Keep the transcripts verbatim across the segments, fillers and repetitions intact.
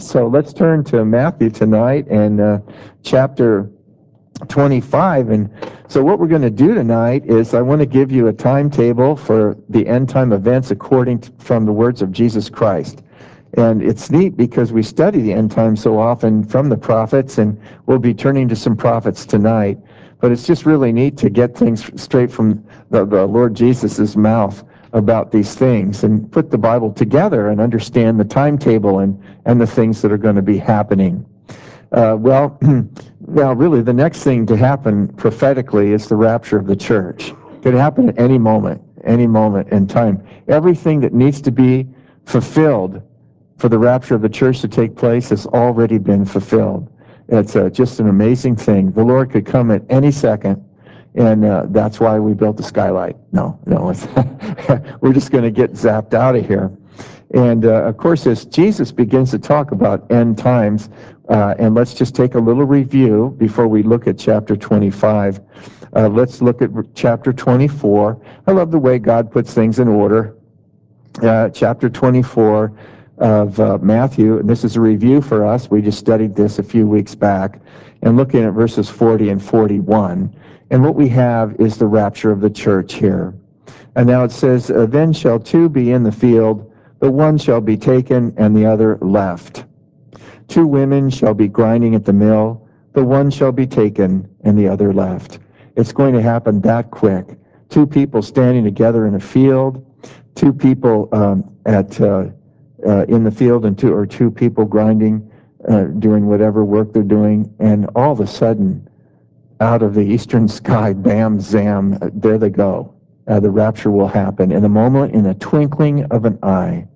So let's turn to Matthew tonight and uh, chapter twenty-five. And so what we're going to do tonight is I want to give you a timetable for the end time events according to, from the words of Jesus Christ. And it's neat because we study the end time so often from the prophets, and we'll be turning to some prophets tonight. But it's just really neat to get things straight from the, the Lord Jesus' mouth about these things and put the Bible together and understand the timetable and, and the things that are going to be happening. Uh, well, now really the next thing to happen prophetically is the rapture of the church. It could happen at any moment, any moment in time. Everything that needs to be fulfilled for the rapture of the church to take place has already been fulfilled. It's uh, just an amazing thing. The Lord could come at any second, and uh, that's why we built the skylight. No, no, it's we're just going to get zapped out of here. And uh, of course, as Jesus begins to talk about end times, uh, and let's just take a little review before we look at chapter twenty-five. Uh, let's look at chapter twenty-four. I love the way God puts things in order. Uh, chapter twenty-four of uh, Matthew, and this is a review for us. We just studied this a few weeks back, and looking at verses forty and forty-one. And what we have is the rapture of the church here. And now it says, uh, then shall two be in the field, the one shall be taken and the other left. Two women shall be grinding at the mill, the one shall be taken and the other left. It's going to happen that quick. Two people standing together in a field, two people um, at uh, uh, in the field, and two or two people grinding, uh, doing whatever work they're doing, and all of a sudden, out of the eastern sky, bam, zam, there they go. Uh, the rapture will happen in a moment, in a twinkling of an eye.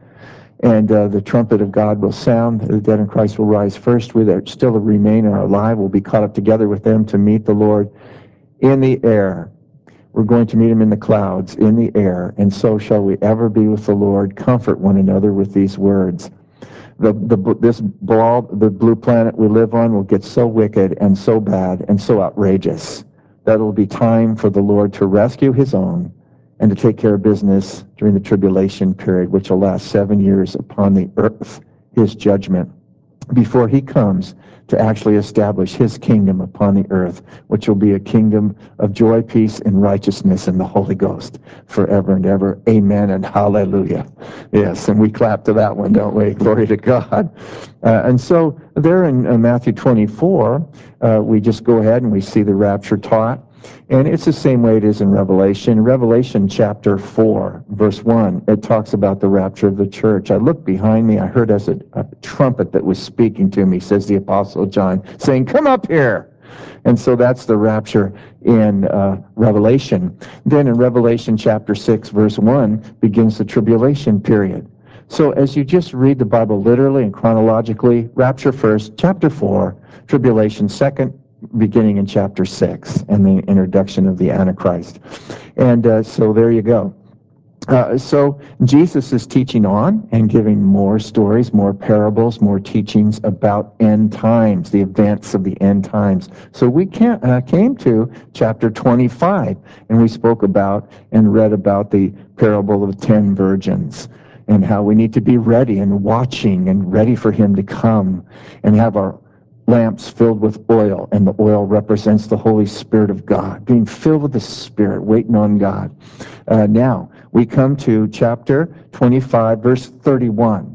And uh, the trumpet of God will sound. The dead in Christ will rise first. We that still remain and are alive will be caught up together with them to meet the Lord in the air. We're going to meet him in the clouds, in the air. And so shall we ever be with the Lord. Comfort one another with these words. The, the, this ball, the blue planet we live on will get so wicked and so bad and so outrageous that it'll be time for the Lord to rescue his own and to take care of business during the tribulation period, which will last seven years upon the earth, his judgment, before he comes to actually establish his kingdom upon the earth, which will be a kingdom of joy, peace, and righteousness in the Holy Ghost forever and ever. Amen and hallelujah. Yes, and we clap to that one, don't we? Glory to God. Uh, and so there in uh, Matthew twenty-four, uh, we just go ahead and we see the rapture taught. And it's the same way it is in Revelation. Revelation chapter four, verse one, it talks about the rapture of the church. I looked behind me, I heard as a, a trumpet that was speaking to me, says the Apostle John, saying, come up here. And so that's the rapture in uh, Revelation. Then in Revelation chapter six, verse one, begins the tribulation period. So as you just read the Bible literally and chronologically, rapture first, chapter four, tribulation second, beginning in chapter six, and the introduction of the Antichrist. And uh, so there you go. Uh, so Jesus is teaching on and giving more stories, more parables, more teachings about end times, the events of the end times. So we can, uh, came to chapter twenty-five, and we spoke about and read about the parable of ten virgins and how we need to be ready and watching and ready for him to come and have our lamps filled with oil, and the oil represents the Holy Spirit of God, being filled with the Spirit, waiting on God. Uh, now, we come to chapter twenty-five, verse thirty-one.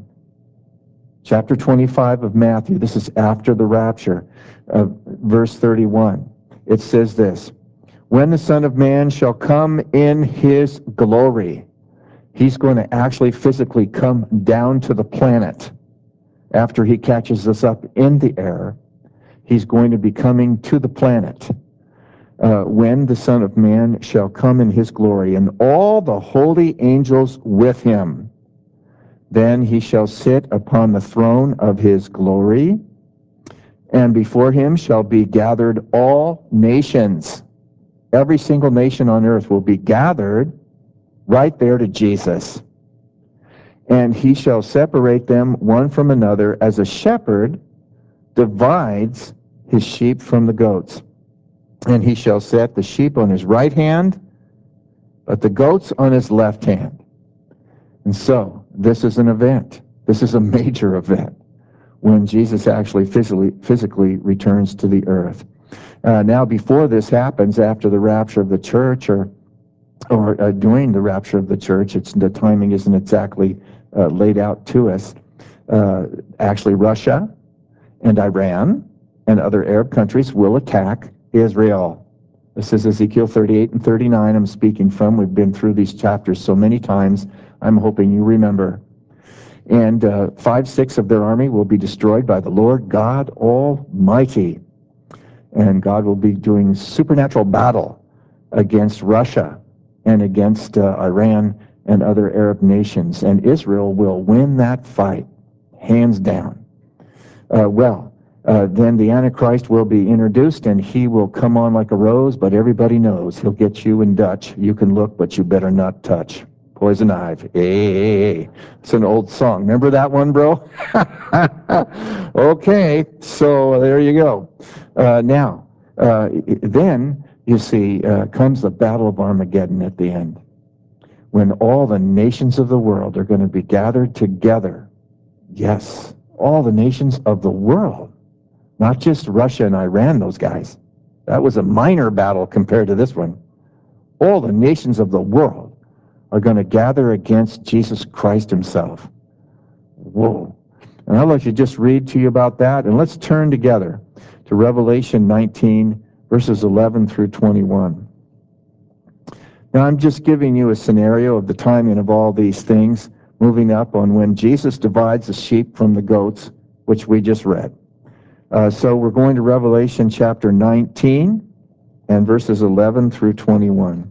Chapter twenty-five of Matthew, this is after the rapture, uh, verse thirty-one. It says this, when the Son of Man shall come in his glory, he's going to actually physically come down to the planet after he catches us up in the air. He's going to be coming to the planet uh, when the Son of Man shall come in his glory, and all the holy angels with him. Then he shall sit upon the throne of his glory, and before him shall be gathered all nations. Every single nation on earth will be gathered right there to Jesus. And he shall separate them one from another, as a shepherd divides his sheep from the goats. And he shall set the sheep on his right hand, but the goats on his left hand. And so, this is an event. This is a major event. when Jesus actually physically, physically returns to the earth. Uh, now, before this happens, after the rapture of the church, or or uh, during the rapture of the church, it's the timing isn't exactly uh, laid out to us. Uh, actually, Russia and Iran and other Arab countries will attack Israel. This is Ezekiel thirty-eight and thirty-nine I'm speaking from. We've been through these chapters so many times. I'm hoping you remember. And uh, five-sixths of their army will be destroyed by the Lord God Almighty. And God will be doing supernatural battle against Russia and against uh, Iran and other Arab nations. And Israel will win that fight, hands down. Uh, well, uh, then the Antichrist will be introduced, and he will come on like a rose, but everybody knows he'll get you in Dutch. You can look, but you better not touch. Poison Ivy. Hey, hey, hey. It's an old song. Remember that one, bro? Okay, so there you go. Uh, now, uh, then, you see, uh, comes the Battle of Armageddon at the end, when all the nations of the world are going to be gathered together. Yes, all the nations of the world, not just Russia and Iran, those guys. That was a minor battle compared to this one. All the nations of the world are going to gather against Jesus Christ himself. Whoa. And I'll let you just read to you about that, and let's turn together to Revelation nineteen, verses eleven through twenty-one. Now, I'm just giving you a scenario of the timing of all these things, moving up on when Jesus divides the sheep from the goats, which we just read. Uh, so we're going to Revelation chapter nineteen and verses eleven through twenty-one.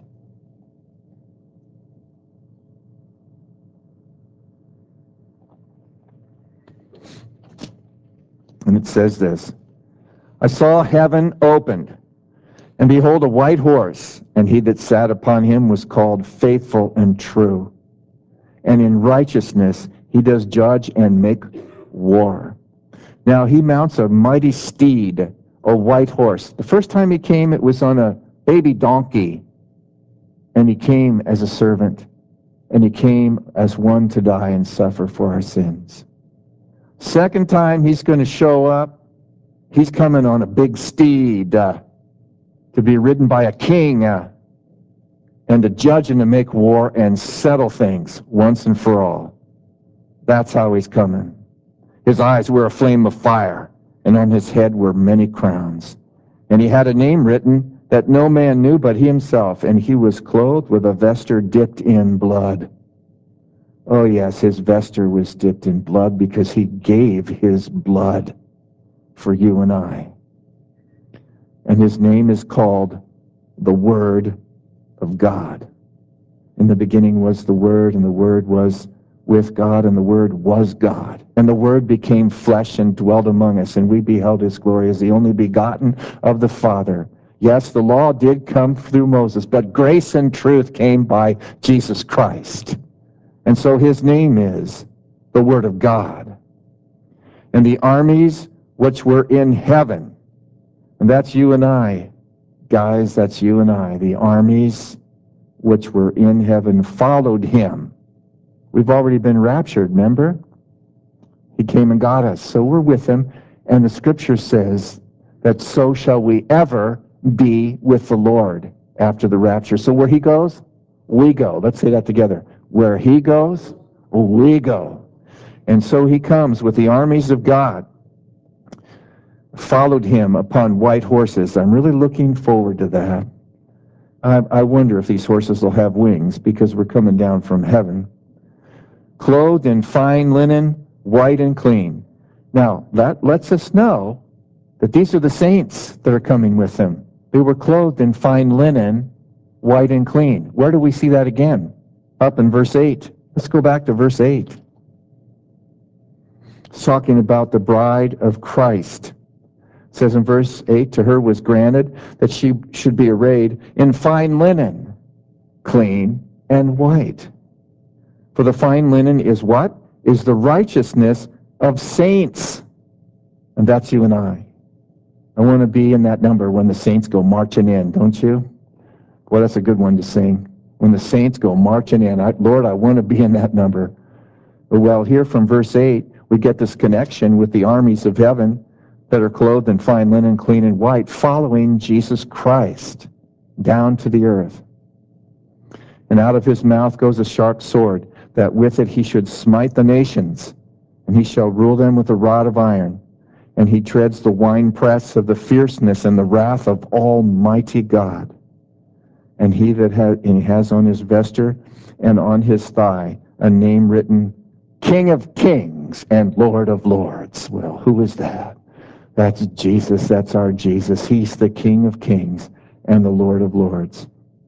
And it says this: I saw heaven opened, and behold, a white horse, and he that sat upon him was called Faithful and True. And in righteousness he does judge and make war. Now he mounts a mighty steed, a white horse. The first time he came, it was on a baby donkey, and he came as a servant, and he came as one to die and suffer for our sins. Second time he's going to show up, he's coming on a big steed uh, to be ridden by a king uh, and to judge and to make war and settle things once and for all. That's how he's coming. His eyes were a flame of fire, and on his head were many crowns. And he had a name written that no man knew but he himself, and he was clothed with a vesture dipped in blood. Oh yes, his vesture was dipped in blood because he gave his blood for you and I. And his name is called the Word of God. In the beginning was the Word, and the Word was with God, and the Word was God. And the Word became flesh and dwelt among us, and we beheld his glory as the only begotten of the Father. Yes, the law did come through Moses, but grace and truth came by Jesus Christ. And so his name is the Word of God. And the armies which were in heaven, and that's you and I, guys, that's you and I, the armies which were in heaven followed him. We've already been raptured, remember? He came and got us, so we're with him. And the scripture says that so shall we ever be with the Lord after the rapture. So where he goes, we go. Let's say that together. Where he goes, we go. And so he comes with the armies of God, followed him upon white horses. I'm really looking forward to that. I, I wonder if these horses will have wings, because we're coming down from heaven. Clothed in fine linen, white and clean. Now, that lets us know that these are the saints that are coming with him. They were clothed in fine linen, white and clean. Where do we see that again? Up in verse eight. Let's go back to verse eight. It's talking about the bride of Christ. It says in verse eight, to her was granted that she should be arrayed in fine linen, clean and white. For the fine linen is what? Is the righteousness of saints. And that's you and I. I want to be in that number when the saints go marching in, don't you? Well, that's a good one to sing. When the saints go marching in. I, Lord, I want to be in that number. Well, here from verse eight, We get this connection with the armies of heaven that are clothed in fine linen, clean and white, following Jesus Christ down to the earth. And out of his mouth goes a sharp sword, that with it he should smite the nations, and he shall rule them with a rod of iron. And he treads the winepress of the fierceness and the wrath of Almighty God. And he that has, and he has on his vesture and on his thigh a name written, King of Kings and Lord of Lords. Well, who is that? That's Jesus. That's our Jesus. He's the King of Kings and the Lord of Lords.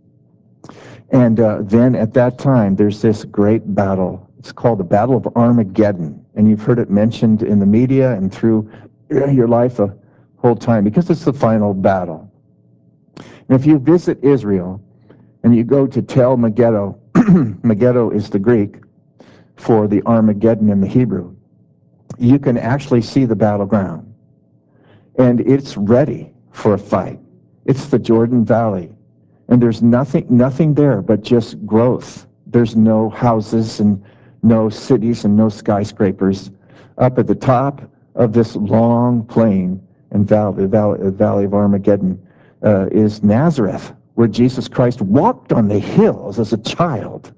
And uh, then at that time, there's this great battle. It's called the Battle of Armageddon. And you've heard it mentioned in the media and through your life a whole time, because it's the final battle. And if you visit Israel and you go to Tel Megiddo, Megiddo is the Greek for the Armageddon in the Hebrew, you can actually see the battleground. And it's ready for a fight. It's the Jordan Valley. And there's nothing nothing there but just growth. There's no houses and no cities and no skyscrapers. Up at the top of this long plain and valley, the valley, the valley of Armageddon uh, is Nazareth, where Jesus Christ walked on the hills as a child.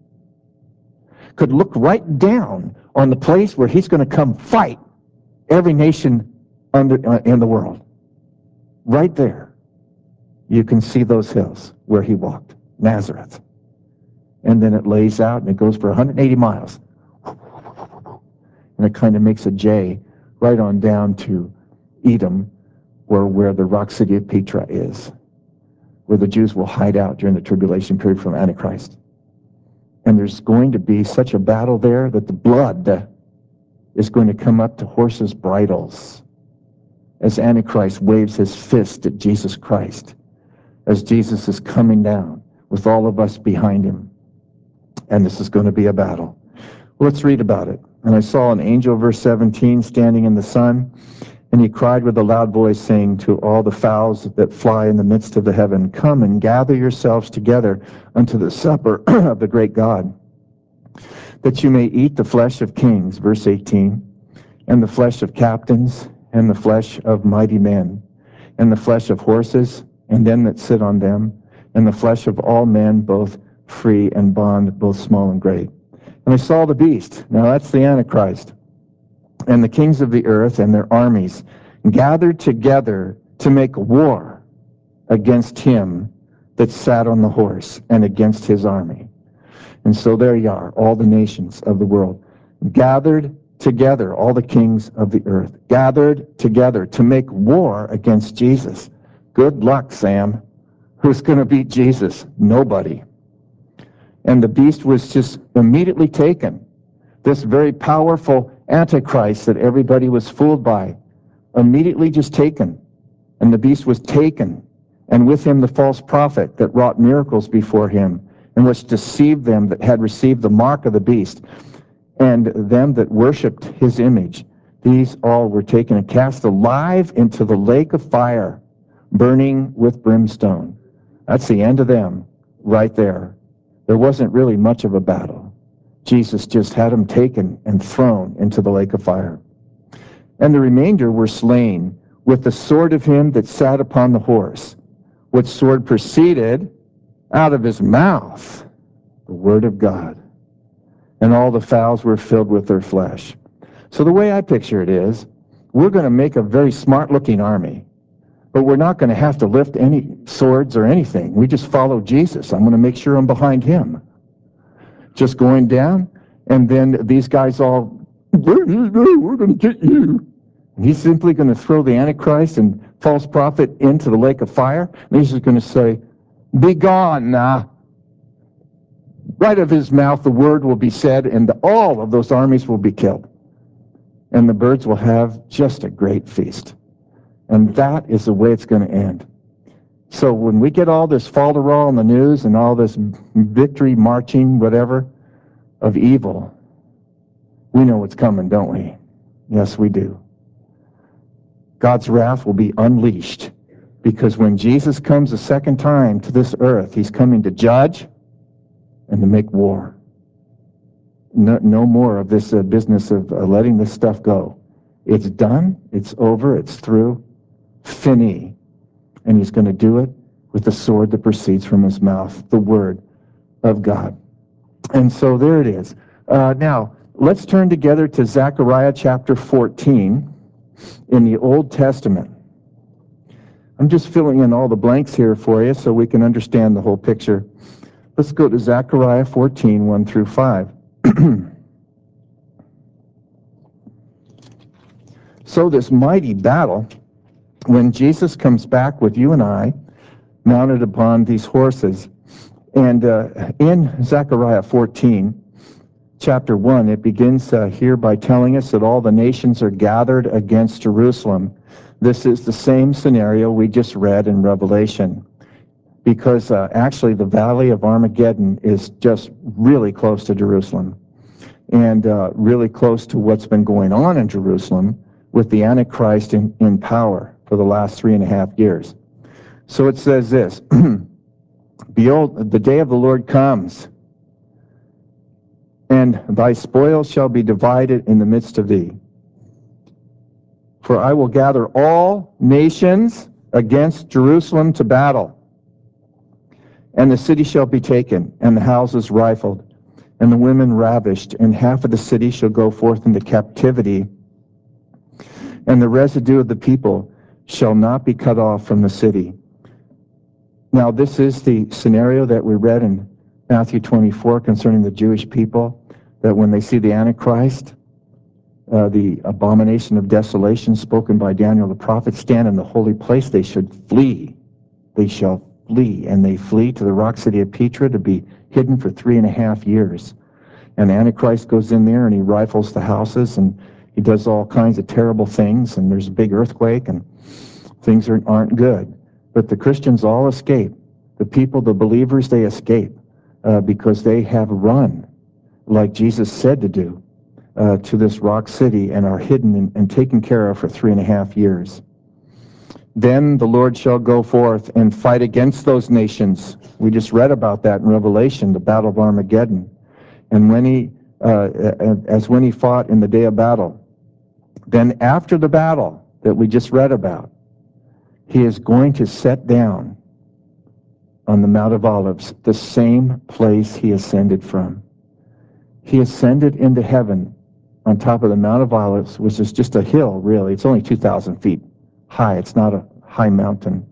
Could look right down on the place where he's going to come fight every nation under, uh, in the world. Right there, you can see those hills where he walked, Nazareth. And then it lays out and it goes for one hundred eighty miles. And it kind of makes a J right on down to Edom, or where the rock city of Petra is, where the Jews will hide out during the tribulation period from Antichrist. And there's going to be such a battle there that the blood is going to come up to horses' bridles as Antichrist waves his fist at Jesus Christ, as Jesus is coming down with all of us behind him. And this is going to be a battle. Well, let's read about it. And I saw an angel, verse seventeen, standing in the sun, and he cried with a loud voice, saying to all the fowls that fly in the midst of the heaven, come and gather yourselves together unto the supper of the great God, that you may eat the flesh of kings, verse eighteen, and the flesh of captains, and the flesh of mighty men, and the flesh of horses, and them that sit on them, and the flesh of all men, both free and bond, both small and great. And I saw the beast. Now that's the Antichrist. And the kings of the earth and their armies gathered together to make war against him that sat on the horse and against his army. And so there you are, all the nations of the world gathered together, all the kings of the earth gathered together to make war against Jesus. Good luck, Sam. Who's going to beat Jesus? Nobody. And the beast was just immediately taken. This very powerful Antichrist that everybody was fooled by, immediately just taken. And the beast was taken, and with him the false prophet that wrought miracles before him, and which deceived them that had received the mark of the beast, and them that worshipped his image. These all were taken and cast alive into the lake of fire, burning with brimstone. That's the end of them right there. There wasn't really much of a battle. Jesus just had them taken and thrown into the lake of fire. And the remainder were slain with the sword of him that sat upon the horse, which sword proceeded out of his mouth, the word of God. And all the fowls were filled with their flesh. So the way I picture it is, we're going to make a very smart-looking army, but we're not going to have to lift any swords or anything. We just follow Jesus. I'm going to make sure I'm behind him. Just going down, and then these guys all, we're going to get you. And he's simply going to throw the Antichrist and false prophet into the lake of fire. And he's just going to say, be gone now. Right of his mouth the word will be said, and all of those armies will be killed. And the birds will have just a great feast. And that is the way it's going to end. So when we get all this falderall in the news and all this victory marching, whatever, of evil, we know what's coming, don't we? Yes, we do. God's wrath will be unleashed, because when Jesus comes a second time to this earth, he's coming to judge and to make war. no, no more of this uh, business of uh, letting this stuff go. It's done. It's over. It's through. Fini. And he's going to do it with the sword that proceeds from his mouth, the word of God. And so there it is. Uh, now, let's turn together to Zechariah chapter fourteen in the Old Testament. I'm just filling in all the blanks here for you so we can understand the whole picture. Let's go to Zechariah fourteen, one through five. So this mighty battle, when Jesus comes back with you and I, mounted upon these horses, and uh, in Zechariah fourteen, chapter one, it begins uh, here by telling us that all the nations are gathered against Jerusalem. This is the same scenario we just read in Revelation, because uh, actually the Valley of Armageddon is just really close to Jerusalem, and uh, really close to what's been going on in Jerusalem with the Antichrist in, in power for the last three and a half years. So it says this, Behold, the day of the Lord comes, and thy spoil shall be divided in the midst of thee. For I will gather all nations against Jerusalem to battle, and the city shall be taken, and the houses rifled, and the women ravished, and half of the city shall go forth into captivity, and the residue of the people shall not be cut off from the city. Now, this is the scenario that we read in Matthew twenty-four concerning the Jewish people, that when they see the Antichrist, uh, the abomination of desolation spoken by Daniel the prophet, stand in the holy place, they should flee. They shall flee. And they flee to the rock city of Petra to be hidden for three and a half years. And the Antichrist goes in there and he rifles the houses, and he does all kinds of terrible things, and there's a big earthquake, and things are, aren't good. But the Christians all escape. The people, the believers, they escape uh, because they have run, like Jesus said to do, uh, to this rock city, and are hidden and, and taken care of for three and a half years. Then the Lord shall go forth and fight against those nations. We just read about that in Revelation, the battle of Armageddon. And when he, uh, as when he fought in the day of battle, then after the battle that we just read about, he is going to set down on the Mount of Olives, the same place he ascended from. He ascended into heaven on top of the Mount of Olives, which is just a hill, really. It's only two thousand feet high. It's not a high mountain.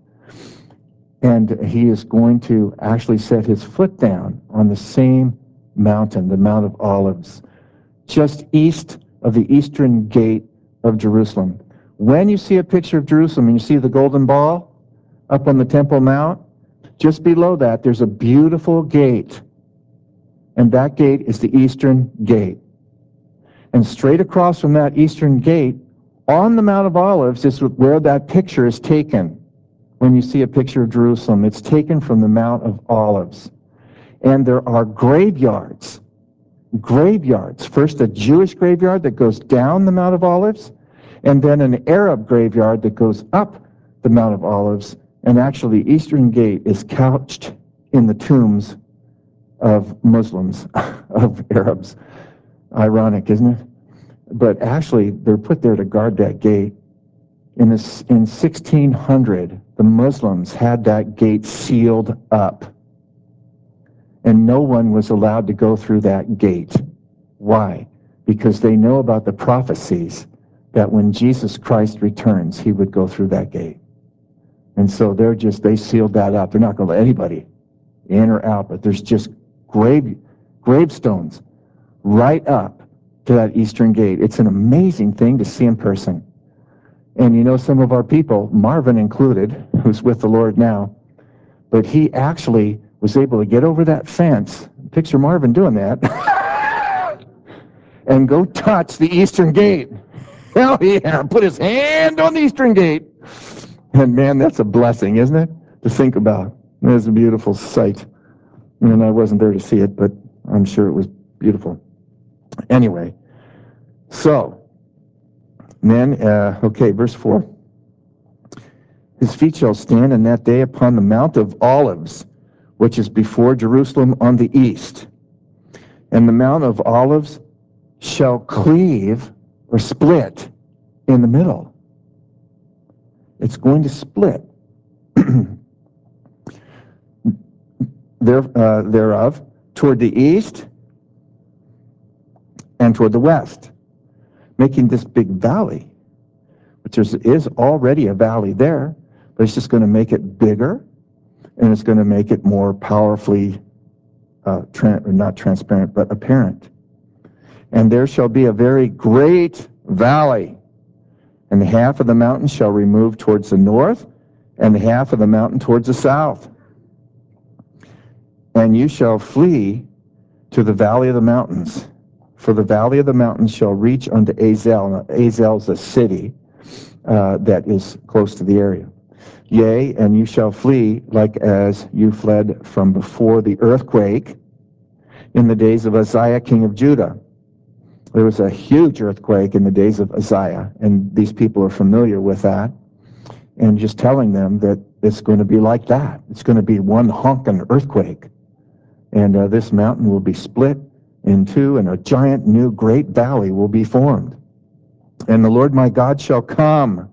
And he is going to actually set his foot down on the same mountain, the Mount of Olives, just east of the eastern gate of Jerusalem. When you see a picture of Jerusalem and you see the golden ball up on the Temple Mount, just below that there's a beautiful gate, and that gate is the eastern gate. And straight across from that eastern gate, on the Mount of Olives, is where that picture is taken. When you see a picture of Jerusalem, it's taken from the Mount of Olives. And there are graveyards, graveyards. First a Jewish graveyard that goes down the Mount of Olives, and then an Arab graveyard that goes up the Mount of Olives. And actually, the Eastern Gate is couched in the tombs of Muslims, of Arabs. Ironic, isn't it? But actually, they're put there to guard that gate. In, this, in sixteen hundred, the Muslims had that gate sealed up, and no one was allowed to go through that gate. Why? Because they know about the prophecies that when Jesus Christ returns, he would go through that gate. And so they're just, they sealed that up. They're not going to let anybody in or out, but there's just grave, gravestones right up to that eastern gate. It's an amazing thing to see in person. And you know, some of our people, Marvin included, who's with the Lord now, but he actually was able to get over that fence. Picture Marvin doing that. And go touch the eastern gate. Hell yeah, put his hand on the eastern gate. And man, that's a blessing, isn't it? To think about. It's a beautiful sight. And I wasn't there to see it, but I'm sure it was beautiful. Anyway, so, then, uh, okay, verse four. His feet shall stand in that day upon the Mount of Olives, which is before Jerusalem on the east. And the Mount of Olives shall cleave or split in the middle. It's going to split. there, uh, thereof, toward the east and toward the west, making this big valley, which is, is already a valley there, but it's just going to make it bigger, and it's going to make it more powerfully, uh, tra- or not transparent, but apparent. And there shall be a very great valley, and the half of the mountain shall remove towards the north, and the half of the mountain towards the south. And you shall flee to the valley of the mountains, for the valley of the mountains shall reach unto Azel. Now, Azel is a city uh, that is close to the area. Yea, and you shall flee like as you fled from before the earthquake in the days of Uzziah, king of Judah. There was a huge earthquake in the days of Uzziah, and these people are familiar with that, and just telling them that it's going to be like that. It's going to be one honking earthquake, and uh, this mountain will be split in two, and a giant new great valley will be formed. And the Lord my God shall come.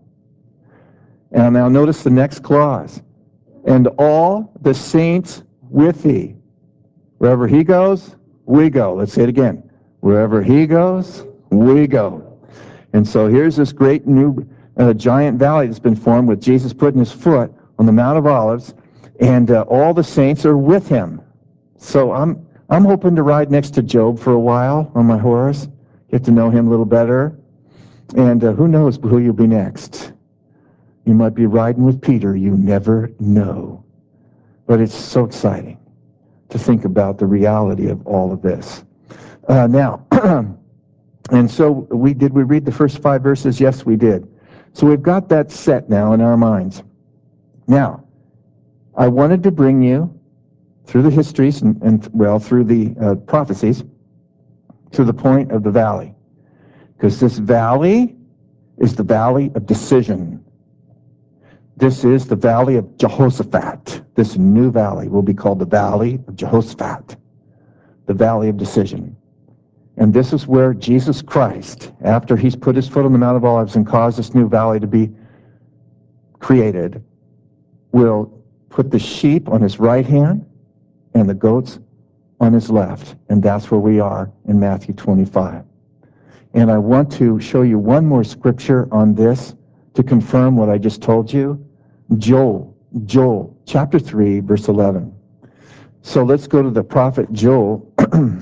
And now notice the next clause. And all the saints with thee. Wherever he goes, we go. Let's say it again. Wherever he goes, we go. And so here's this great new uh, giant valley that's been formed with Jesus putting his foot on the Mount of Olives, and uh, all the saints are with him. So I'm I'm hoping to ride next to Job for a while on my horse, get to know him a little better, and uh, who knows who you'll be next. You might be riding with Peter. You never know. But it's so exciting to think about the reality of all of this. Uh, now, and so we did we read the first five verses? Yes, we did. So we've got that set now in our minds. Now, I wanted to bring you through the histories and, and well, through the uh, prophecies, to the point of the valley. Because this valley is the valley of decision. This is the valley of Jehoshaphat. This new valley will be called the valley of Jehoshaphat, the valley of decision. And this is where Jesus Christ, after he's put his foot on the Mount of Olives and caused this new valley to be created, will put the sheep on his right hand and the goats on his left. And that's where we are in Matthew twenty-five. And I want to show you one more scripture on this to confirm what I just told you. Joel, Joel, chapter three, verse eleven. So let's go to the prophet Joel.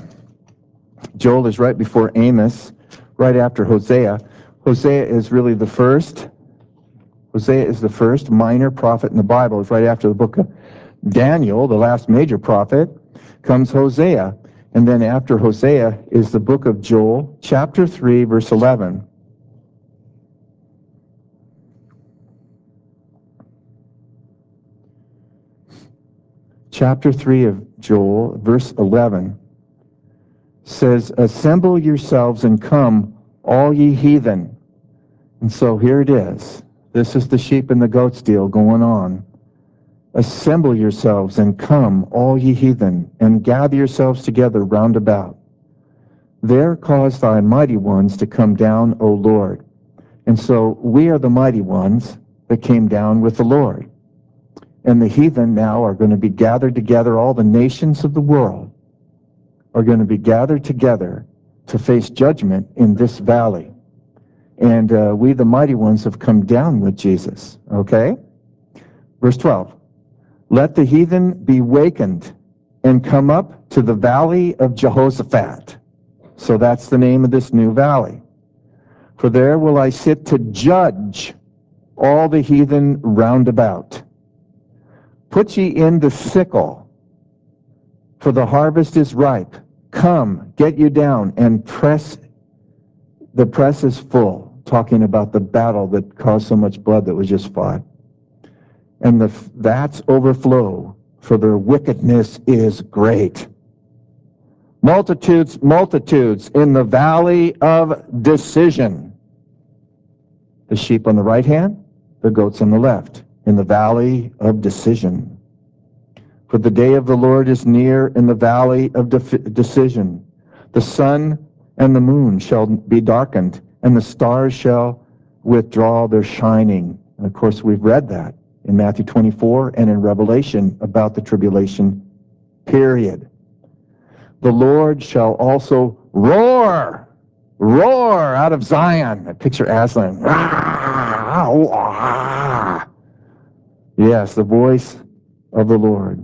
Joel is right before Amos, right after Hosea. Hosea is really the first. Hosea is the first minor prophet in the Bible. It's right after the book of Daniel, the last major prophet, comes Hosea. And then after Hosea is the book of Joel, chapter three, verse eleven. Chapter three of Joel, verse eleven, says, assemble yourselves and come, all ye heathen. And so here it is. This is the sheep and the goats deal going on. Assemble yourselves and come, all ye heathen, and gather yourselves together round about. There cause thy mighty ones to come down, O Lord. And so we are the mighty ones that came down with the Lord. And the heathen now are going to be gathered together. All the nations of the world are going to be gathered together to face judgment in this valley. And uh, we, the mighty ones, have come down with Jesus. Okay? Verse twelve. Let the heathen be wakened and come up to the valley of Jehoshaphat. So that's the name of this new valley. For there will I sit to judge all the heathen round about. Put ye in the sickle, for the harvest is ripe. Come, get you down, and press. The press is full, talking about the battle that caused so much blood that was just fought. And the vats overflow, for their wickedness is great. Multitudes, multitudes in the valley of decision. The sheep on the right hand, the goats on the left, in the valley of decision. For the day of the Lord is near in the valley of de- decision. The sun and the moon shall be darkened, and the stars shall withdraw their shining. And of course, we've read that in Matthew twenty-four and in Revelation about the tribulation period. The Lord shall also roar, roar out of Zion. I picture Aslan. Yes, the voice of the Lord.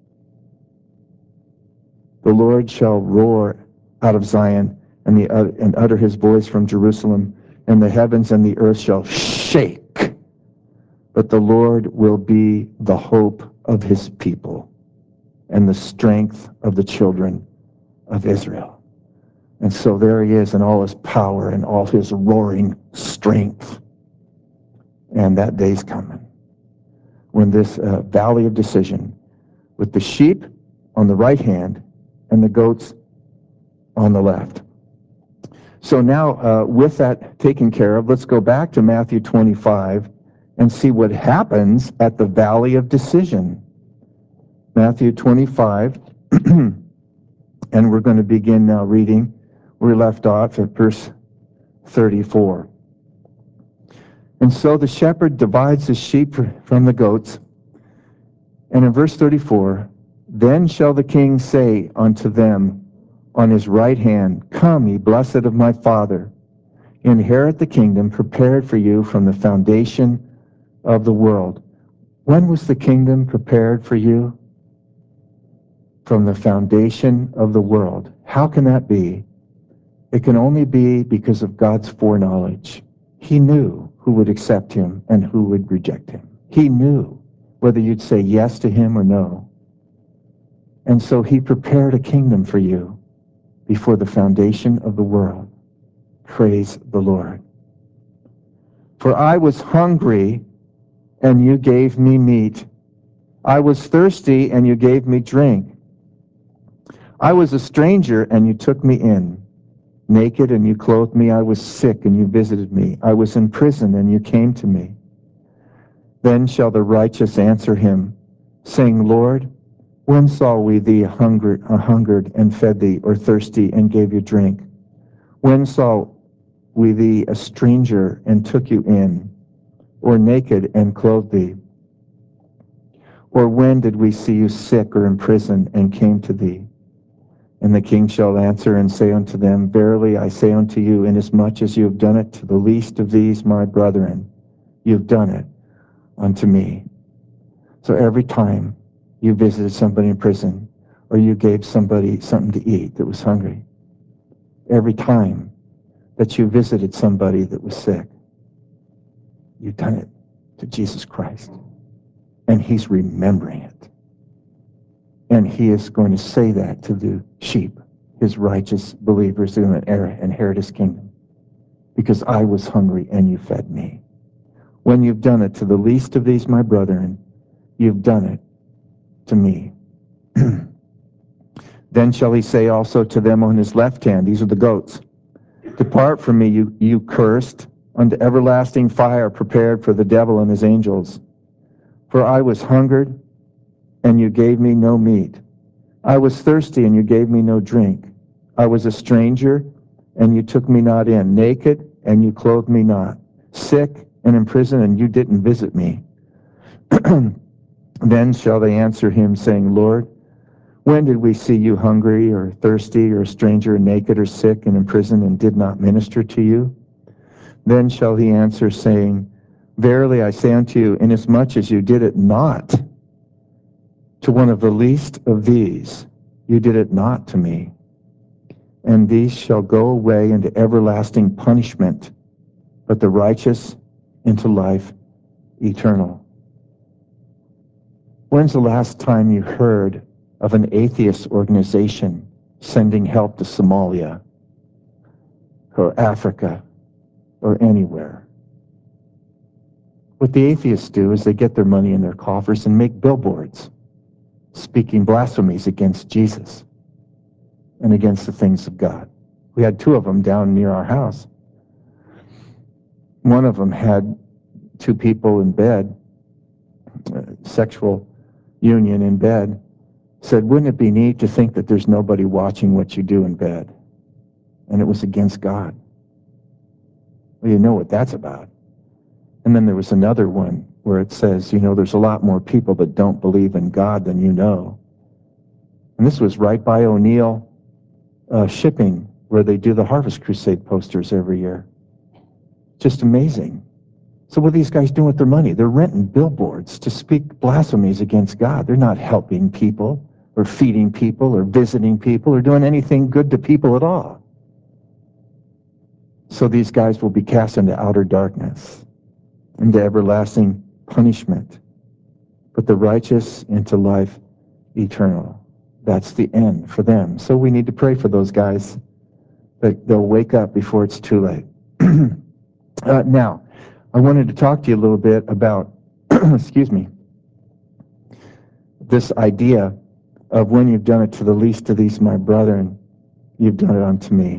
The Lord shall roar out of Zion, and, the, uh, and utter his voice from Jerusalem, and the heavens and the earth shall shake. But the Lord will be the hope of his people and the strength of the children of Israel. And so there he is in all his power and all his roaring strength. And that day's coming when this uh, valley of decision, with the sheep on the right hand and the goats on the left. So now, uh, with that taken care of, let's go back to Matthew twenty-five and see what happens at the valley of decision. Matthew twenty-five, and we're going to begin now reading where we left off at verse thirty-four. And so the shepherd divides the sheep from the goats. And in verse thirty-four, then shall the king say unto them on his right hand, Come, ye blessed of my Father, inherit the kingdom prepared for you from the foundation of the world. When was the kingdom prepared for you? From the foundation of the world. How can that be? It can only be because of God's foreknowledge. He knew who would accept him and who would reject him. He knew whether you'd say yes to him or no. And so he prepared a kingdom for you before the foundation of the world. Praise the Lord. For I was hungry, and you gave me meat. I was thirsty, and you gave me drink. I was a stranger, and you took me in. Naked, and you clothed me. I was sick, and you visited me. I was in prison, and you came to me. Then shall the righteous answer him, saying, Lord, when saw we thee hungered, uh, hungered and fed thee, or thirsty and gave you drink? When saw we thee a stranger and took you in, or naked and clothed thee? Or when did we see you sick or in prison and came to thee? And the king shall answer and say unto them, Verily I say unto you, inasmuch as you have done it to the least of these my brethren, you have done it unto me. So every time you visited somebody in prison, or you gave somebody something to eat that was hungry, every time that you visited somebody that was sick, you've done it to Jesus Christ. And he's remembering it. And he is going to say that to the sheep, his righteous believers who inherit his kingdom. Because I was hungry and you fed me. When you've done it to the least of these my brethren, you've done it to me. Then shall he say also to them on his left hand, these are the goats, Depart from me, you, you cursed, unto everlasting fire prepared for the devil and his angels. For I was hungered, and you gave me no meat. I was thirsty, and you gave me no drink. I was a stranger, and you took me not in. Naked, and you clothed me not. Sick and in prison, and you didn't visit me. Then shall they answer him, saying, Lord, when did we see you hungry or thirsty or a stranger or naked or sick and in prison and did not minister to you? Then shall he answer, saying, Verily I say unto you, inasmuch as you did it not to one of the least of these, you did it not to me. And these shall go away into everlasting punishment, but the righteous into life eternal. When's the last time you heard of an atheist organization sending help to Somalia or Africa or anywhere? What the atheists do is they get their money in their coffers and make billboards speaking blasphemies against Jesus and against the things of God. We had two of them down near our house. One of them had two people in bed, uh, sexual union in bed, said, wouldn't it be neat to think that there's nobody watching what you do in bed? and it was against God. Well, you know what that's about. And then there was another one where it says, you know, there's a lot more people that don't believe in God than you know. And this was right by O'Neill uh, Shipping, where they do the Harvest Crusade posters every year. Just amazing. So what are these guys doing with their money? They're renting billboards to speak blasphemies against God. They're not helping people or feeding people or visiting people or doing anything good to people at all. So these guys will be cast into outer darkness, into everlasting punishment, but the righteous into life eternal. That's the end for them. So we need to pray for those guys that they'll wake up before it's too late. uh, now, I wanted to talk to you a little bit about, excuse me, this idea of when you've done it to the least of these, my brethren, you've done it unto me.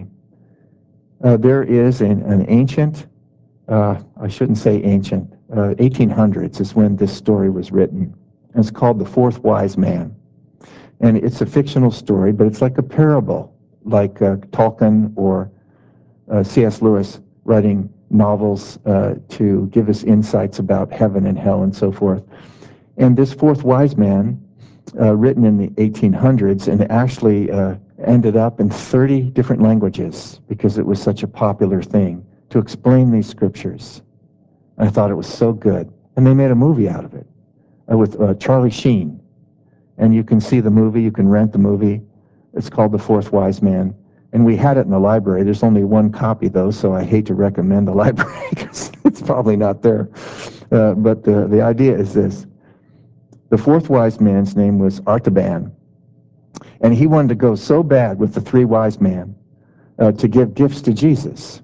Uh, there is an, an ancient, uh, I shouldn't say ancient, uh, eighteen hundreds is when this story was written. And it's called The Fourth Wise Man. And it's a fictional story, but it's like a parable, like uh, Tolkien or uh, C S Lewis writing novels uh, to give us insights about heaven and hell and so forth. And this fourth wise man, uh, written in the eighteen hundreds, and actually uh, ended up in thirty different languages because it was such a popular thing to explain these scriptures. I thought it was so good. And they made a movie out of it uh, with uh, Charlie Sheen. And you can see the movie, you can rent the movie. It's called The Fourth Wise Man. And we had it in the library. There's only one copy, though, so I hate to recommend the library because it's probably not there. Uh, but the, the idea is this. The fourth wise man's name was Artaban. And he wanted to go so bad with the three wise men uh, to give gifts to Jesus.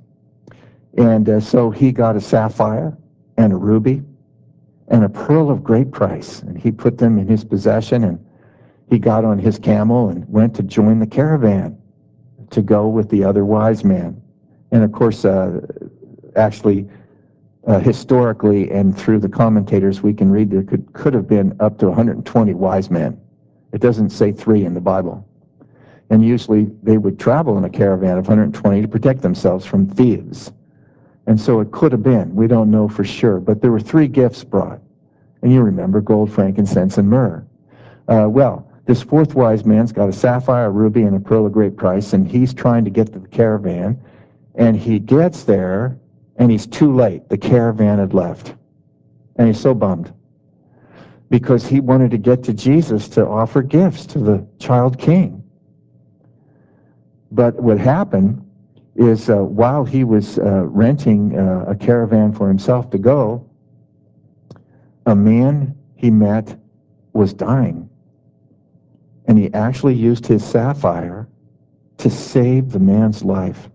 And uh, so he got a sapphire and a ruby and a pearl of great price. And he put them in his possession, and he got on his camel and went to join the caravan to go with the other wise man. And of course, uh, actually, uh, historically and through the commentators we can read, there could, could have been up to one hundred twenty wise men. It doesn't say three in the Bible. And usually they would travel in a caravan of one hundred twenty to protect themselves from thieves. And so it could have been. We don't know for sure. But there were three gifts brought. And you remember gold, frankincense, and myrrh. Uh, well, this fourth wise man's got a sapphire, a ruby, and a pearl of great price, and he's trying to get to the caravan. And he gets there, and he's too late. The caravan had left. And he's so bummed because he wanted to get to Jesus to offer gifts to the child king. But what happened is uh, while he was uh, renting uh, a caravan for himself to go, a man he met was dying. And he actually used his sapphire to save the man's life.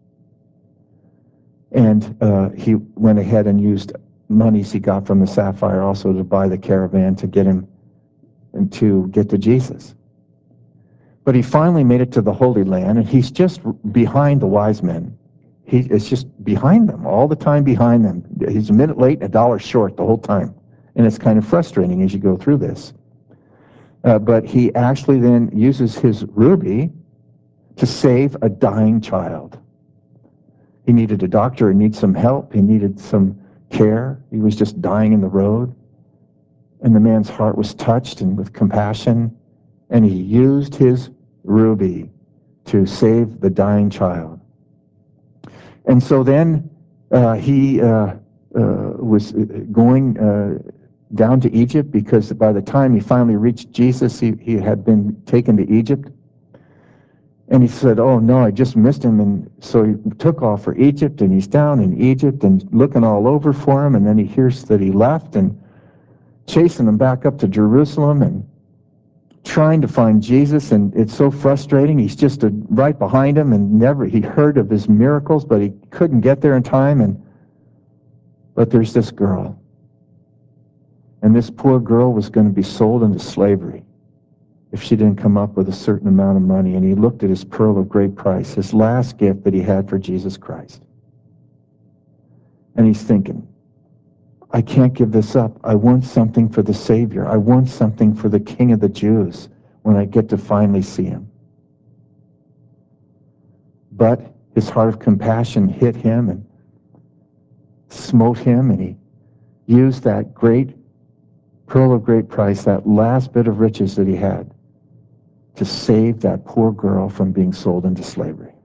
And uh, he went ahead and used monies he got from the sapphire also to buy the caravan to get him and to get to Jesus. But he finally made it to the Holy Land, and he's just behind the wise men. He is just behind them, all the time behind them. He's a minute late and a dollar short the whole time. And it's kind of frustrating as you go through this. Uh, but he actually then uses his ruby to save a dying child. He needed a doctor, he needed some help, he needed some care. He was just dying in the road. And the man's heart was touched and with compassion, and he used his ruby to save the dying child. And so then uh, he uh, uh, was going uh, down to Egypt, because by the time he finally reached Jesus, he, he had been taken to Egypt. And he said, oh no, I just missed him. And so he took off for Egypt, and he's down in Egypt and looking all over for him. And then he hears that he left, and chasing him back up to Jerusalem and trying to find Jesus. And it's so frustrating. He's just a, right behind him, and never, he heard of his miracles, but he couldn't get there in time. And but there's this girl. And this poor girl was going to be sold into slavery if she didn't come up with a certain amount of money. And he looked at his pearl of great price, his last gift that he had for Jesus Christ. And he's thinking, I can't give this up. I want something for the Savior. I want something for the King of the Jews when I get to finally see him. But his heart of compassion hit him and smote him, and he used that great pearl of great price, that last bit of riches that he had, to save that poor girl from being sold into slavery.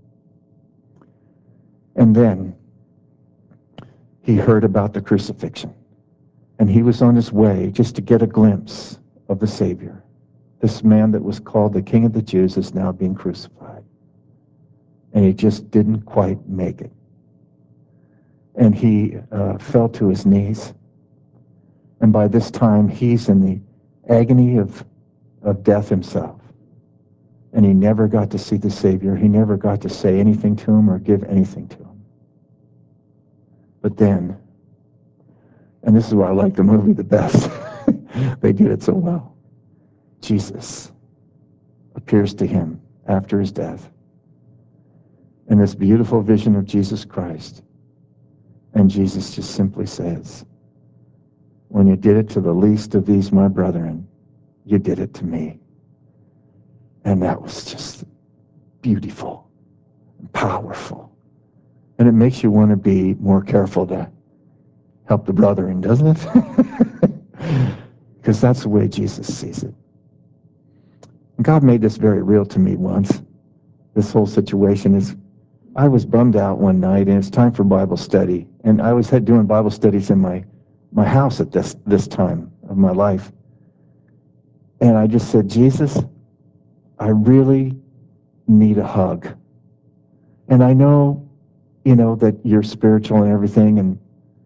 And then he heard about the crucifixion, and he was on his way just to get a glimpse of the Savior. This man that was called the King of the Jews is now being crucified, and he just didn't quite make it. And he uh, fell to his knees, and by this time he's in the agony of, of death himself. And he never got to see the Savior. He never got to say anything to him or give anything to him. But then, and this is why I like the movie the best, they did it so well. Jesus appears to him after his death in this beautiful vision of Jesus Christ. And Jesus just simply says, when you did it to the least of these, my brethren, you did it to me. And that was just beautiful and powerful. And it makes you want to be more careful to help the brethren, doesn't it? Because that's the way Jesus sees it. And God made this very real to me once. This whole situation is, I was bummed out one night, and it's time for Bible study. And I was had doing Bible studies in my, my house at this, this time of my life. And I just said, Jesus, I really need a hug. And I know, you know, that you're spiritual and everything, and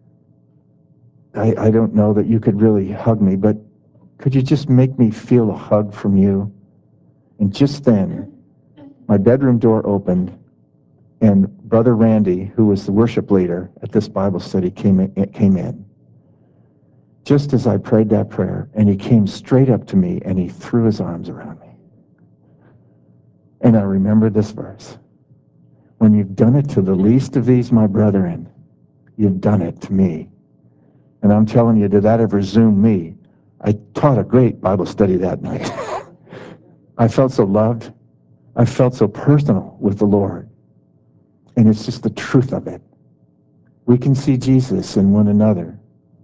I, I don't know that you could really hug me, but could you just make me feel a hug from you? And just then, my bedroom door opened, and Brother Randy, who was the worship leader at this Bible study, came in, came in. Just as I prayed that prayer, and he came straight up to me, and he threw his arms around me. And I remember this verse. When you've done it to the least of these, my brethren, you've done it to me. And I'm telling you, did that ever zoom me? I taught a great Bible study that night. I felt so loved. I felt so personal with the Lord. And it's just the truth of it. We can see Jesus in one another.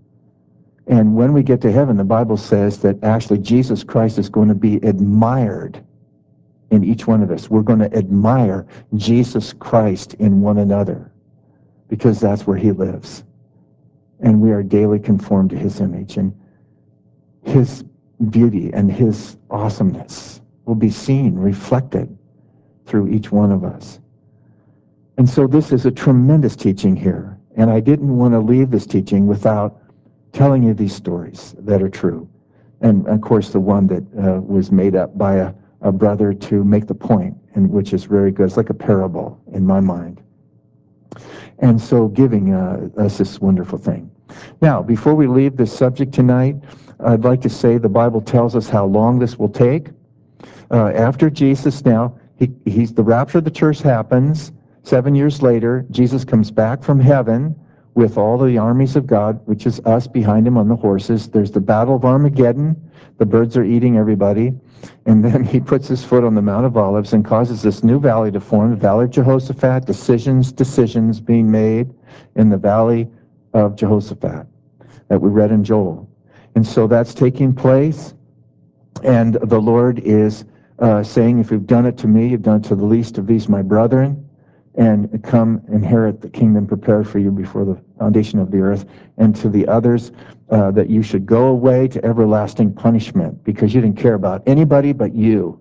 And when we get to heaven, the Bible says that actually Jesus Christ is going to be admired in each one of us. We're going to admire Jesus Christ in one another because that's where he lives. And we are daily conformed to his image. And his beauty and his awesomeness will be seen, reflected through each one of us. And so this is a tremendous teaching here. And I didn't want to leave this teaching without telling you these stories that are true. And of course, the one that uh, was made up by a, a brother to make the point, and which is very good. It's like a parable in my mind. And so giving uh, us this wonderful thing. Now, before we leave this subject tonight, I'd like to say the Bible tells us how long this will take. Uh, after Jesus now, he, he's the rapture of the church happens. Seven years later, Jesus comes back from heaven with all the armies of God, which is us behind him on the horses. There's the battle of Armageddon. The birds are eating everybody. And then he puts his foot on the Mount of Olives and causes this new valley to form, the Valley of Jehoshaphat, decisions, decisions being made in the Valley of Jehoshaphat that we read in Joel. And so that's taking place. And the Lord is uh, saying, if you've done it to me, you've done it to the least of these, my brethren, and come inherit the kingdom prepared for you before the foundation of the earth. And to the others, uh, that you should go away to everlasting punishment because you didn't care about anybody but you.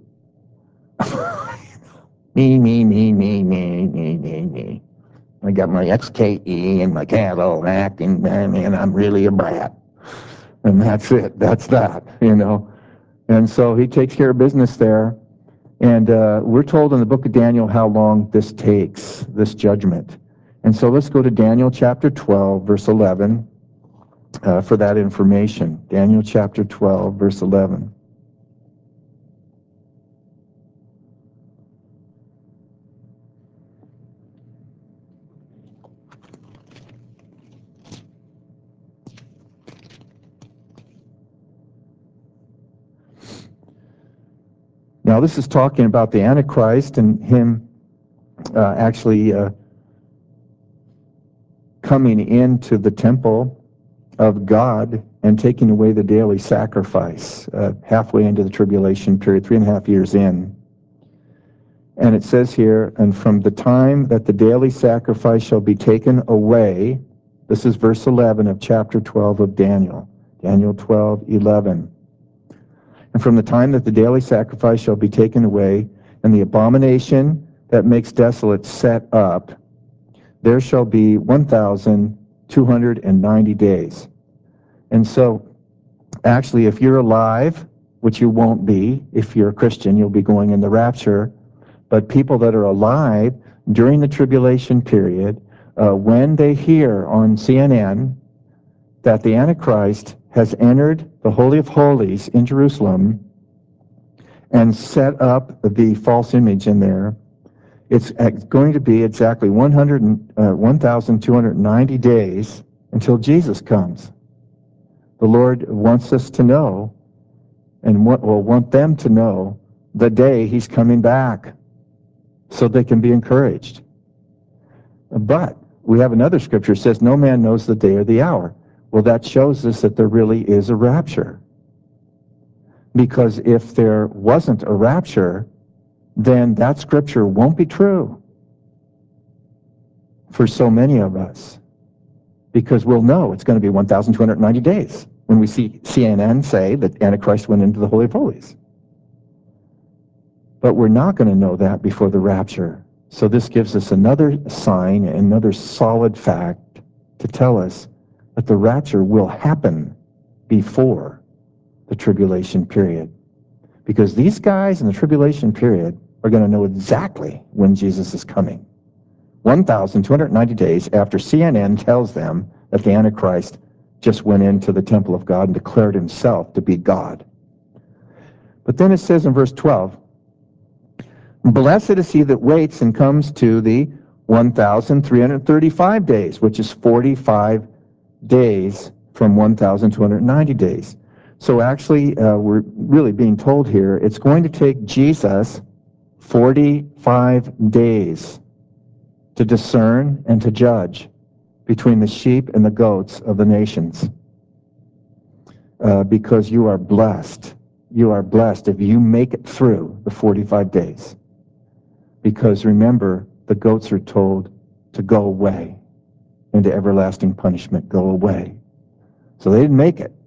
me, me, me, me, me, me, me, me. I got my X K E and my Cadillac, and, and I'm really a brat. And that's it. That's that, you know. And so he takes care of business there. And uh, we're told in the book of Daniel how long this takes, this judgment. And so let's go to Daniel chapter twelve, verse eleven, uh, for that information. Daniel chapter twelve, verse eleven. Now this is talking about the Antichrist and him uh, actually uh, coming into the temple of God and taking away the daily sacrifice uh, halfway into the tribulation period, three and a half years in. And it says here, and from the time that the daily sacrifice shall be taken away, this is verse eleven of chapter twelve of Daniel, Daniel twelve, eleven. And from the time that the daily sacrifice shall be taken away, and the abomination that makes desolate set up, there shall be one thousand two hundred ninety days. And so, actually, if you're alive, which you won't be, if you're a Christian, you'll be going in the rapture, but people that are alive during the tribulation period, uh, when they hear on C N N that the Antichrist has entered the Holy of Holies in Jerusalem and set up the false image in there, it's going to be exactly one hundred, uh, one thousand two hundred ninety days until Jesus comes. The Lord wants us to know, and will want them to know, the day he's coming back, so they can be encouraged. But we have another scripture that says, no man knows the day or the hour. Well, that shows us that there really is a rapture. Because if there wasn't a rapture, then that scripture won't be true for so many of us. Because we'll know it's going to be one thousand two hundred ninety days when we see C N N say that Antichrist went into the Holy of Holies. But we're not going to know that before the rapture. So this gives us another sign, another solid fact to tell us that the rapture will happen before the tribulation period. Because these guys in the tribulation period are going to know exactly when Jesus is coming. one thousand two hundred ninety days after C N N tells them that the Antichrist just went into the temple of God and declared himself to be God. But then it says in verse twelve, blessed is he that waits and comes to the one thousand three hundred thirty-five days, which is forty-five days from one thousand two hundred ninety days. So actually, uh, we're really being told here, it's going to take Jesus forty-five days to discern and to judge between the sheep and the goats of the nations. Uh, because you are blessed. You are blessed if you make it through the forty-five days. Because remember, the goats are told to go away into everlasting punishment, go away. So they didn't make it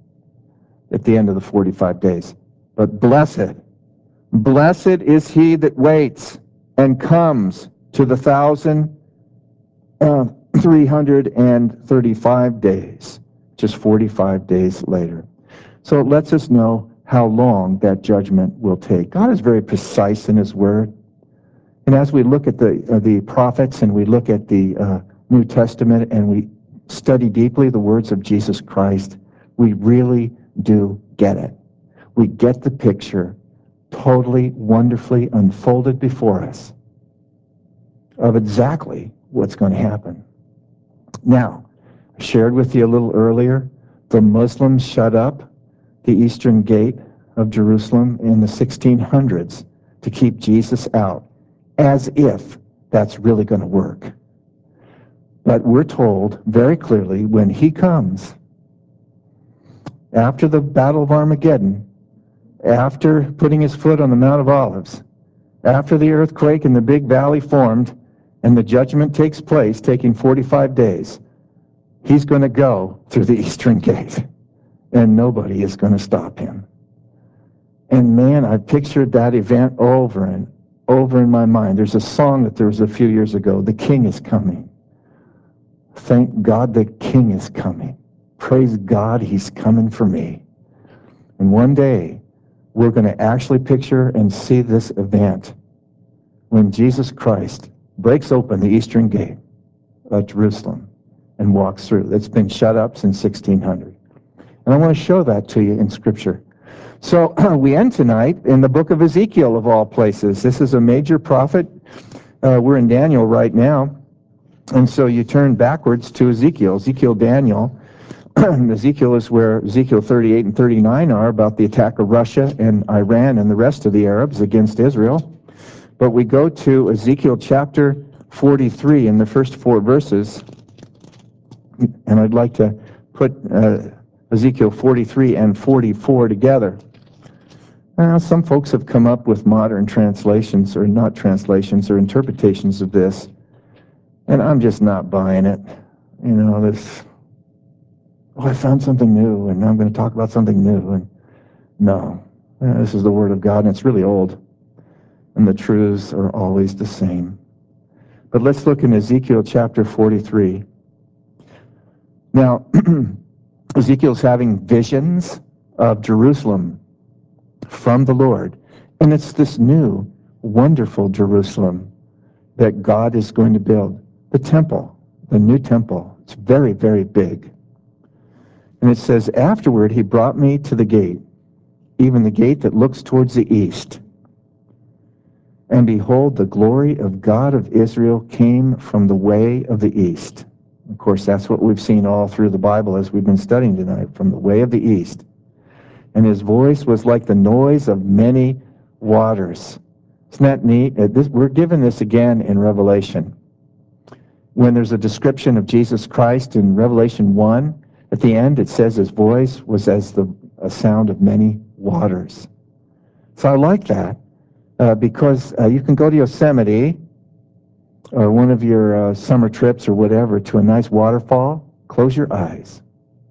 at the end of the forty-five days. But blessed, blessed is he that waits and comes to the thousand uh, three hundred thirty-five days, just forty-five days later. So it lets us know how long that judgment will take. God is very precise in his word. And as we look at the uh, the prophets and we look at the uh, New Testament and we study deeply the words of Jesus Christ, we really do get it. We get the picture totally, wonderfully unfolded before us of exactly what's going to happen. Now, I shared with you a little earlier, the Muslims shut up the eastern gate of Jerusalem in the sixteen hundreds to keep Jesus out, as if that's really going to work. But we're told very clearly when he comes, after the Battle of Armageddon, after putting his foot on the Mount of Olives, after the earthquake and the big valley formed, and the judgment takes place, taking forty-five days, he's going to go through the eastern gate, and nobody is going to stop him. And man, I pictured that event over and over in my mind. There's a song that there was a few years ago, "The King is Coming." Thank God the King is coming. Praise God, he's coming for me. And one day, we're going to actually picture and see this event when Jesus Christ breaks open the eastern gate of Jerusalem and walks through. It's been shut up since sixteen hundred. And I want to show that to you in Scripture. So we end tonight in the book of Ezekiel, of all places. This is a major prophet. Uh, we're in Daniel right now. And so you turn backwards to Ezekiel, Ezekiel, Daniel. Ezekiel is where Ezekiel thirty-eight and thirty-nine are, about the attack of Russia and Iran and the rest of the Arabs against Israel. But we go to Ezekiel chapter forty-three in the first four verses, and I'd like to put uh, Ezekiel forty-three and forty-four together. Uh, some folks have come up with modern translations, or not translations, or interpretations of this, and I'm just not buying it. You know, this, oh, I found something new, and now I'm going to talk about something new. And no, uh, this is the Word of God, and it's really old, and the truths are always the same. But let's look in Ezekiel chapter forty-three. Now, Ezekiel's having visions of Jerusalem from the Lord. And it's this new, wonderful Jerusalem that God is going to build. The temple, the new temple. It's very, very big. And it says, afterward he brought me to the gate, even the gate that looks towards the east. And behold, the glory of God of Israel came from the way of the east. Of course, that's what we've seen all through the Bible as we've been studying tonight, from the way of the east. And his voice was like the noise of many waters. Isn't that neat? This, we're given this again in Revelation. When there's a description of Jesus Christ in Revelation one, at the end it says his voice was as the a sound of many waters. So I like that uh, because uh, you can go to Yosemite or one of your uh, summer trips or whatever to a nice waterfall, close your eyes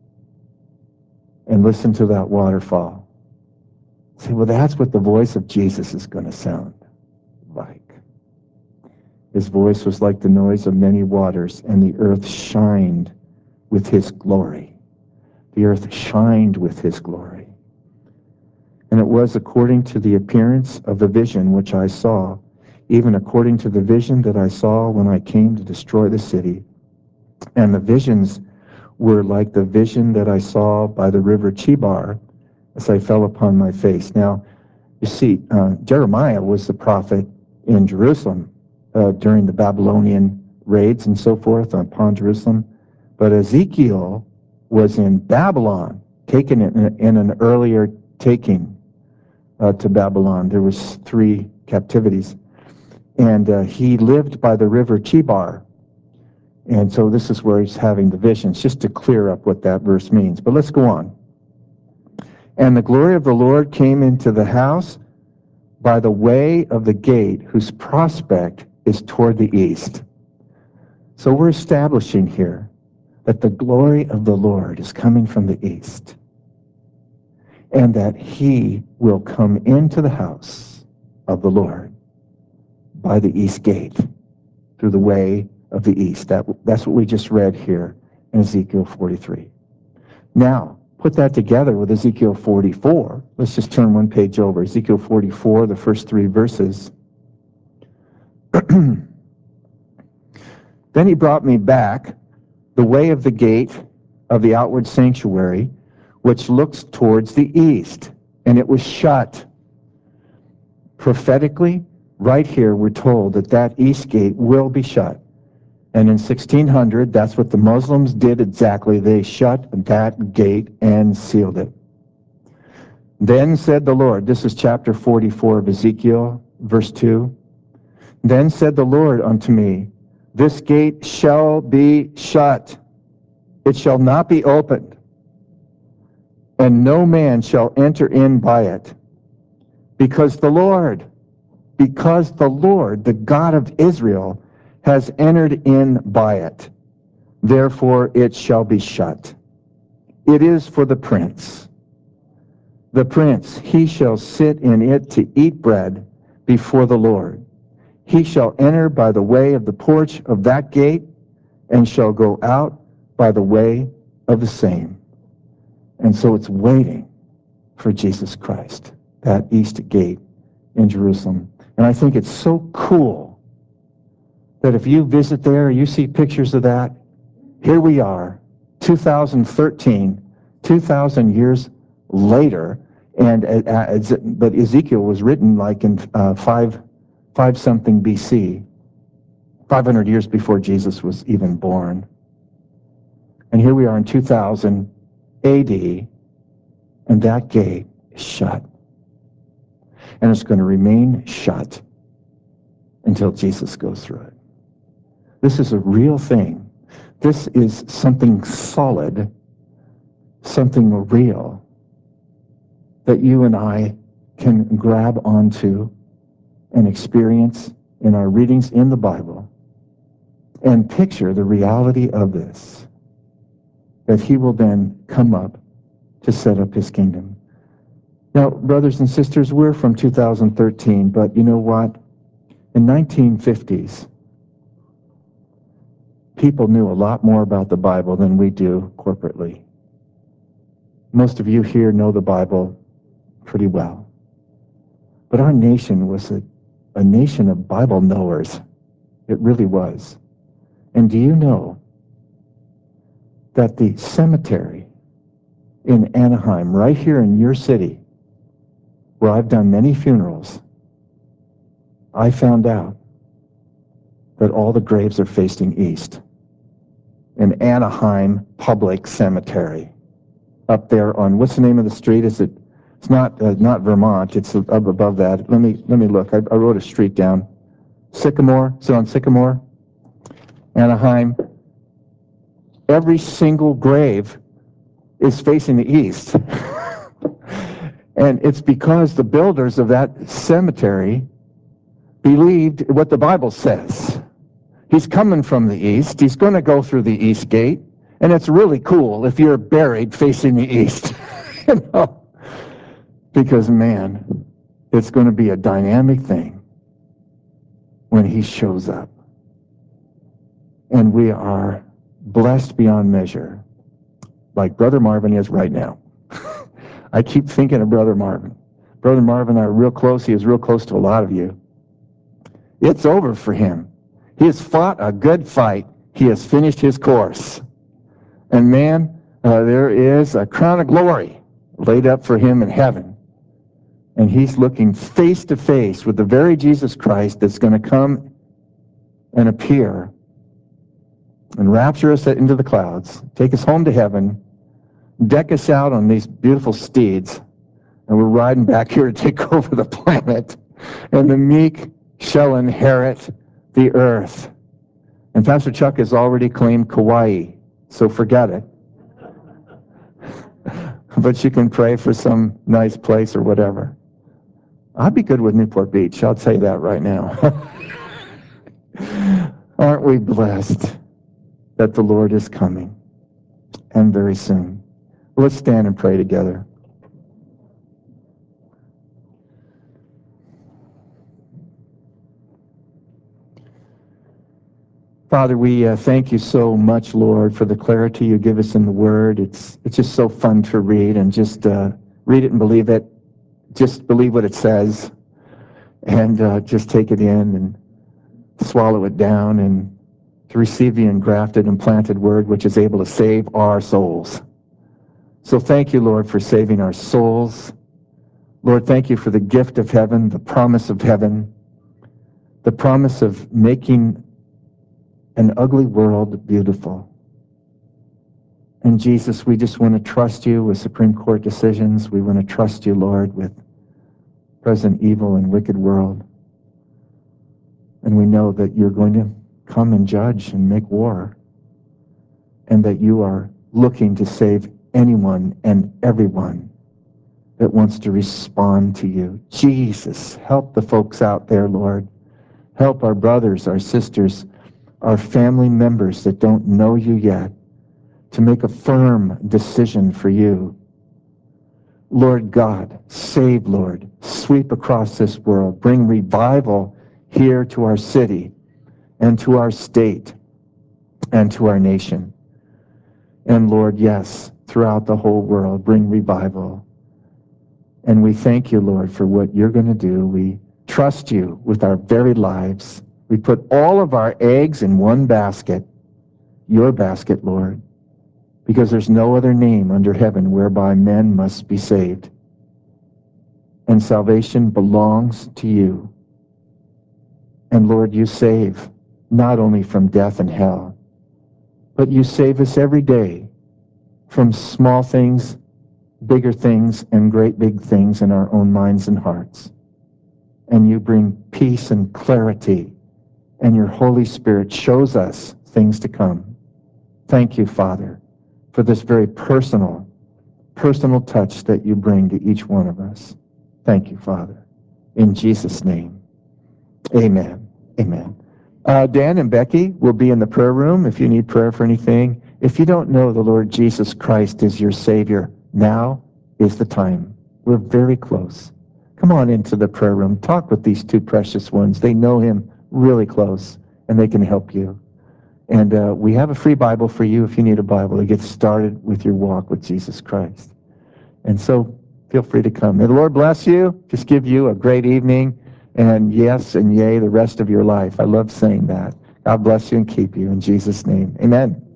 and listen to that waterfall. Say, well, that's what the voice of Jesus is going to sound like. His voice was like the noise of many waters, and the earth shined with his glory. The earth shined with his glory. And it was according to the appearance of the vision which I saw, even according to the vision that I saw when I came to destroy the city. And the visions were like the vision that I saw by the river Chebar as I fell upon my face. Now, you see, uh, Jeremiah was the prophet in Jerusalem uh, during the Babylonian raids and so forth upon Jerusalem. But Ezekiel was in Babylon, taken in, in an earlier taking uh, to Babylon. There was three captivities. And uh, he lived by the river Chebar. And so this is where he's having the visions, just to clear up what that verse means. But let's go on. And the glory of the Lord came into the house by the way of the gate, whose prospect is toward the east. So we're establishing here that the glory of the Lord is coming from the east, and that he will come into the house of the Lord by the east gate, through the way of the east. That, that's what we just read here in Ezekiel forty-three. Now, put that together with Ezekiel forty-four. Let's just turn one page over. Ezekiel forty-four, the first three verses. Then he brought me back the way of the gate of the outward sanctuary, which looks towards the east, and it was shut. Prophetically, right here, we're told that that east gate will be shut. And in sixteen hundred, that's what the Muslims did exactly. They shut that gate and sealed it. Then said the Lord, this is chapter forty-four of Ezekiel, verse two. Then said the Lord unto me, this gate shall be shut. It shall not be opened, and no man shall enter in by it. Because the Lord, because the Lord, the God of Israel, has entered in by it. Therefore it shall be shut. It is for the prince. The prince, he shall sit in it to eat bread before the Lord. He shall enter by the way of the porch of that gate, and shall go out by the way of the same. And so it's waiting for Jesus Christ, that east gate in Jerusalem. And I think it's so cool that if you visit there, you see pictures of that, here we are, two thousand thirteen, two thousand years later, and uh, but Ezekiel was written like in uh, five, five something B C, five hundred years before Jesus was even born. And here we are in two thousand A D, and that gate is shut. And it's going to remain shut until Jesus goes through it. This is a real thing. This is something solid, something real that you and I can grab onto and experience in our readings in the Bible and picture the reality of this, that he will then come up to set up his kingdom. Now, brothers and sisters, we're from two thousand thirteen, but you know what? In nineteen fifties, people knew a lot more about the Bible than we do corporately. Most of you here know the Bible pretty well. But our nation was a, a nation of Bible knowers. It really was. And do you know that the cemetery in Anaheim, right here in your city, where I've done many funerals, I found out that all the graves are facing east. In Anaheim Public Cemetery, up there on, what's the name of the street? Is it? It's not uh, not Vermont. It's up above that. Let me let me look. I, I wrote a street down. Sycamore. Is it on Sycamore? Anaheim. Every single grave is facing the east. And it's because the builders of that cemetery believed what the Bible says. He's coming from the east. He's going to go through the east gate. And it's really cool if you're buried facing the east. You know? Because, man, it's going to be a dynamic thing when he shows up. And we are blessed beyond measure, like Brother Marvin is right now. I keep thinking of Brother Marvin. Brother Marvin and I are real close. He is real close to a lot of you. It's over for him. He has fought a good fight. He has finished his course. And man, uh, there is a crown of glory laid up for him in heaven. And he's looking face to face with the very Jesus Christ that's going to come and appear and rapture us into the clouds, take us home to heaven, deck us out on these beautiful steeds, and we're riding back here to take over the planet. And the meek shall inherit the earth. And Pastor Chuck has already claimed Kauai, so forget it. But you can pray for some nice place or whatever. I'd be good with Newport Beach, I'll tell you that right now. Aren't we blessed that the Lord is coming, and very soon? Let's stand and pray together. Father, we uh, thank you so much, Lord, for the clarity you give us in the Word. It's it's just so fun to read and just uh, read it and believe it. Just believe what it says and uh, just take it in and swallow it down and to receive the engrafted and planted Word, which is able to save our souls. So thank you, Lord, for saving our souls. Lord, thank you for the gift of heaven, the promise of heaven, the promise of making an ugly world beautiful. And Jesus, we just want to trust you with Supreme Court decisions. We want to trust you, Lord, with present evil and wicked world. And we know that you're going to come and judge and make war, and that you are looking to save anyone and everyone that wants to respond to you. Jesus, help the folks out there, Lord. Help our brothers, our sisters, our family members that don't know you yet to make a firm decision for you. Lord God, save, Lord. Sweep across this world. Bring revival here to our city and to our state and to our nation. And Lord, yes, throughout the whole world, bring revival. And we thank you, Lord, for what you're going to do. We trust you with our very lives. We put all of our eggs in one basket, your basket, Lord, because there's no other name under heaven whereby men must be saved. And salvation belongs to you. And Lord, you save not only from death and hell, but you save us every day from small things, bigger things, and great big things in our own minds and hearts. And you bring peace and clarity and your Holy Spirit shows us things to come. Thank you, Father, for this very personal, personal touch that you bring to each one of us. Thank you, Father. In Jesus' name, amen. Amen. Uh, Dan and Becky will be in the prayer room if you need prayer for anything. If you don't know the Lord Jesus Christ as your Savior, now is the time. We're very close. Come on into the prayer room. Talk with these two precious ones. They know him really close, and they can help you. And uh, we have a free Bible for you if you need a Bible to get started with your walk with Jesus Christ. And so feel free to come. May the Lord bless you. Just give you a great evening. And yes and yea the rest of your life. I love saying that. God bless you and keep you in Jesus' name. Amen.